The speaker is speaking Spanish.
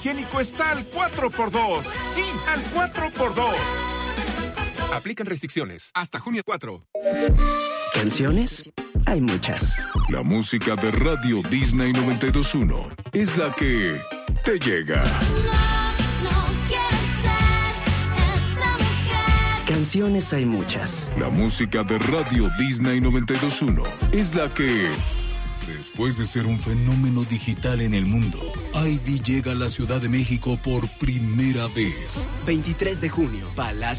higiénico está al 4x2. Sí, al 4x2. Aplican restricciones. Hasta junio 4. ¿Canciones? Hay muchas. La música de Radio Disney 92.1 es la que te llega. Canciones hay muchas. La música de Radio Disney 92.1 es la que, después de ser un fenómeno digital en el mundo, Ivy llega a la Ciudad de México por primera vez. 23 de junio, Palacio